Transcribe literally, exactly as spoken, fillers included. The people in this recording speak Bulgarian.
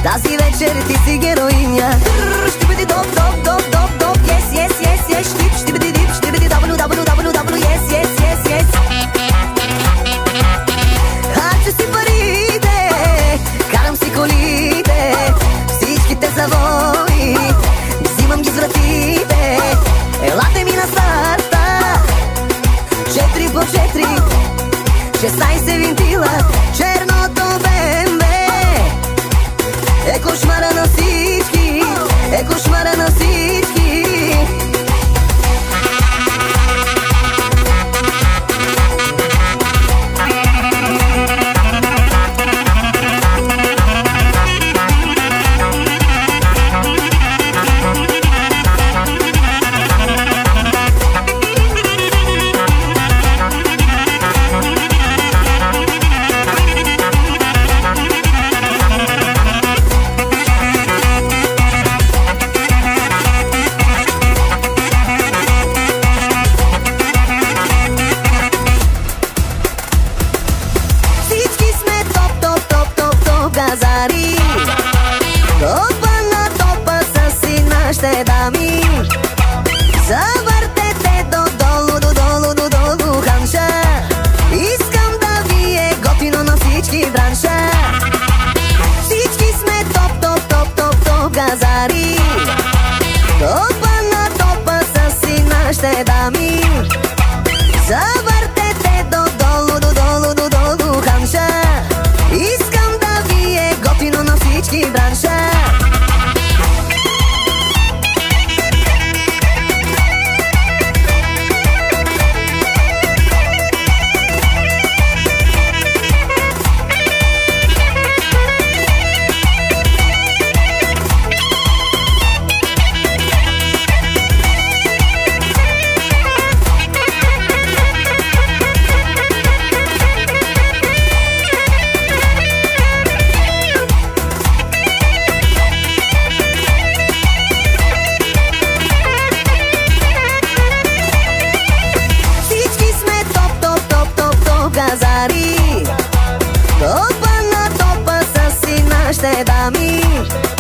Тази вечер ти си героиня. Ще бъде топ, топ, топ, топ, топ. Yes, yes, yes, yes. Штип, ще бъде дип, ще бъде W, W, W, W. Yes, yes, yes, yes. Харча си парите, карам си колите, всичките завои, взимам ги с вратите. Елате ми на старта, четири по четири, шестнайсет винтила, черното бембе. Е кошмара на всички, е кошмара на всички. Топа на топа са си нашите дами. Завъртете додолу, додолу, додолу ханша. Искам да ви е готино на всички бранша. Всички сме топ, топ, топ, топ, топ газари. Топа на топа са си нашите дами. Завъртете додолу, додолу, додолу ханша. Искам да ви е готино на всички бранша. Топа на топа са си нашите дами.